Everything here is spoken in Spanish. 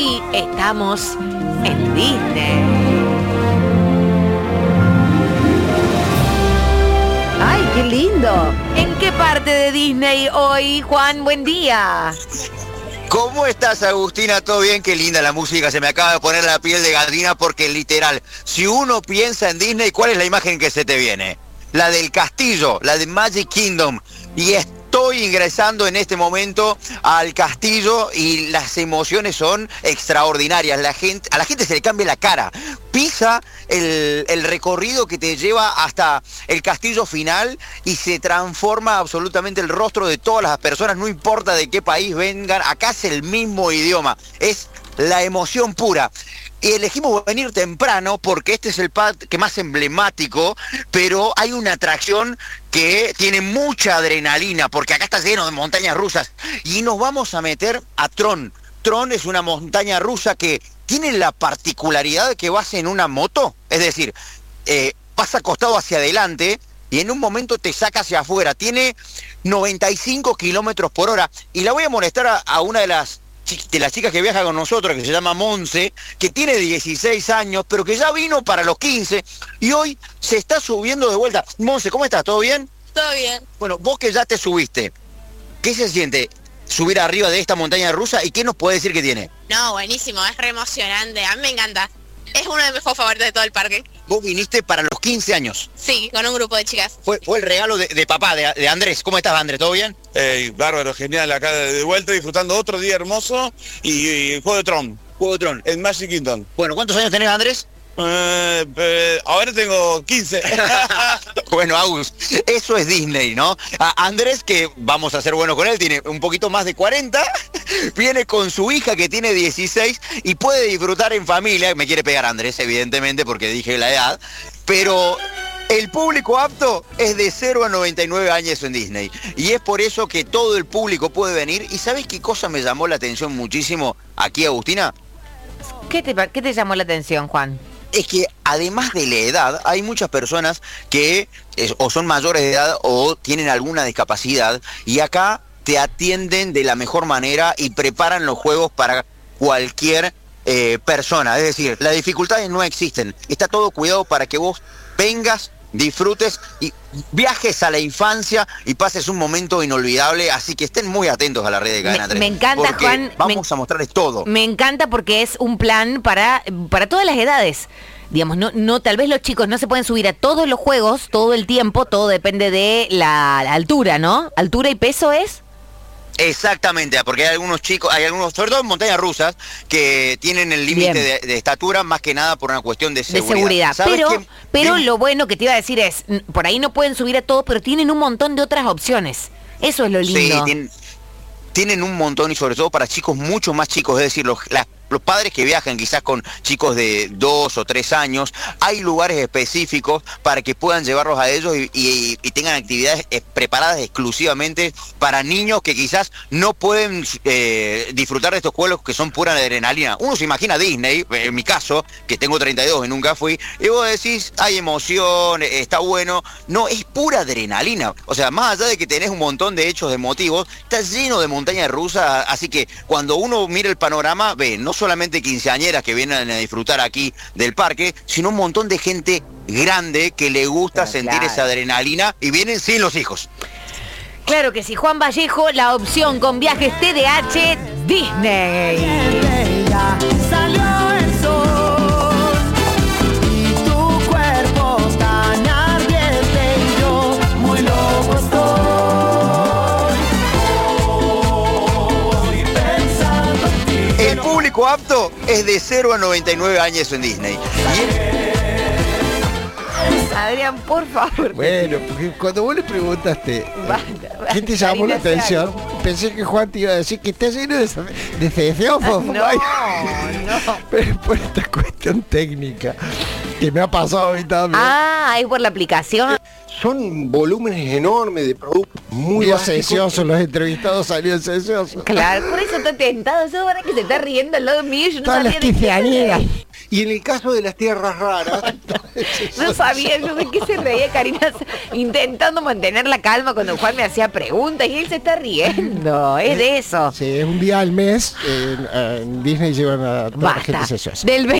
Hoy estamos en Disney. ¡Ay, qué lindo! ¿En qué parte de Disney hoy, Juan? Buen día. ¿Cómo estás, Agustina? ¿Todo bien? Qué linda la música, se me acaba de poner la piel de gallina porque literal, si uno piensa en Disney, ¿cuál es la imagen que se te viene? La del castillo, la de Magic Kingdom. Y estoy ingresando en este momento al castillo y las emociones son extraordinarias. A la gente se le cambia la cara. Pisa el recorrido que te lleva hasta el castillo final y se transforma absolutamente el rostro de todas las personas, no importa de qué país vengan, acá es el mismo idioma, es la emoción pura. Y elegimos venir temprano porque este es el parque más emblemático, pero hay una atracción que tiene mucha adrenalina, porque acá está lleno de montañas rusas. Y nos vamos a meter a Tron. Tron es una montaña rusa que tiene la particularidad de que vas en una moto, es decir, vas acostado hacia adelante y en un momento te saca hacia afuera. Tiene 95 kilómetros por hora. Y la voy a molestar a una de las chicas que viaja con nosotros, que se llama Monse, que tiene 16 años, pero que ya vino para los 15 y hoy se está subiendo de vuelta. Monse, ¿cómo estás? ¿Todo bien? Todo bien. Bueno, vos que ya te subiste, ¿qué se siente subir arriba de esta montaña rusa y qué nos puede decir que tiene? No, buenísimo, es re emocionante, a mí me encanta. Es uno de mis juegos favoritos de todo el parque. Vos viniste para los 15 años. Sí, con un grupo de chicas. Fue el regalo de papá, de Andrés. ¿Cómo estás, Andrés? ¿Todo bien? Bárbaro, genial, acá de vuelta disfrutando otro día hermoso y Juego de Tron. Juego de Tron. En Magic Kingdom. Bueno, ¿cuántos años tenés, Andrés? Ahora tengo 15. Bueno, Agus, eso es Disney, ¿no? Andrés, que vamos a ser buenos con él, tiene un poquito más de 40, viene con su hija que tiene 16 y puede disfrutar en familia. Me quiere pegar Andrés, evidentemente, porque dije la edad, pero el público apto es de 0 a 99 años en Disney. Y es por eso que todo el público puede venir. ¿Y sabes qué cosa me llamó la atención muchísimo aquí, Agustina? ¿Qué te llamó la atención, Juan? Es que además de la edad, hay muchas personas que o son mayores de edad o tienen alguna discapacidad y acá te atienden de la mejor manera y preparan los juegos para cualquier persona. Es decir, las dificultades no existen. Está todo cuidado para que vos vengas, disfrutes y viajes a la infancia y pases un momento inolvidable, así que estén muy atentos a la red de Cadena 3. Me encanta, Juan. Vamos a mostrarles todo. Me encanta porque es un plan para todas las edades. Digamos, no, tal vez los chicos no se pueden subir a todos los juegos todo el tiempo, todo depende de la altura, ¿no? ¿Altura y peso es? Exactamente, porque hay algunos chicos, sobre todo en montañas rusas, que tienen el límite de estatura más que nada por una cuestión de seguridad. Pero lo bueno que te iba a decir es, por ahí no pueden subir a todo, pero tienen un montón de otras opciones. Eso es lo lindo. Sí, tienen un montón y sobre todo para chicos mucho más chicos, es decir, los padres que viajan quizás con chicos de 2 o 3 años, hay lugares específicos para que puedan llevarlos a ellos y tengan actividades preparadas exclusivamente para niños que quizás no pueden disfrutar de estos juegos que son pura adrenalina. Uno se imagina Disney, en mi caso, que tengo 32 y nunca fui, y vos decís, hay emoción, está bueno. No, es pura adrenalina. O sea, más allá de que tenés un montón de hechos emotivos, está lleno de montañas rusas, así que cuando uno mira el panorama, ve, no solamente quinceañeras que vienen a disfrutar aquí del parque, sino un montón de gente grande que le gusta sentir esa adrenalina y vienen sin los hijos. Claro que sí, Juan Vallejo, la opción con viajes TDH Disney. Salió el sol y tu cuerpo tan ardiente y yo muy loco estoy. El público apto es de 0 a 99 años en Disney. Adrián, por favor. Bueno, porque cuando vos le preguntaste ¿qué te llamó la atención? Pensé que Juan te iba a decir que está lleno de feofos. No. Pero es por esta cuestión técnica que me ha pasado a mí también. Ah, es por la aplicación. Son volúmenes enormes de productos muy sesiosos, los entrevistados salieron sesiosos. Claro, por eso estoy tentado. Eso para que se está riendo al lado mío. Yo no todas las sabía de qué quinceañeras. Y en el caso de las tierras raras, No sabía yo de qué se reía Karina, intentando mantener la calma cuando Juan me hacía preguntas y él se está riendo. Es de eso. Sí, es un día al mes en Disney llevan a toda la gente Basta. sesiones. Del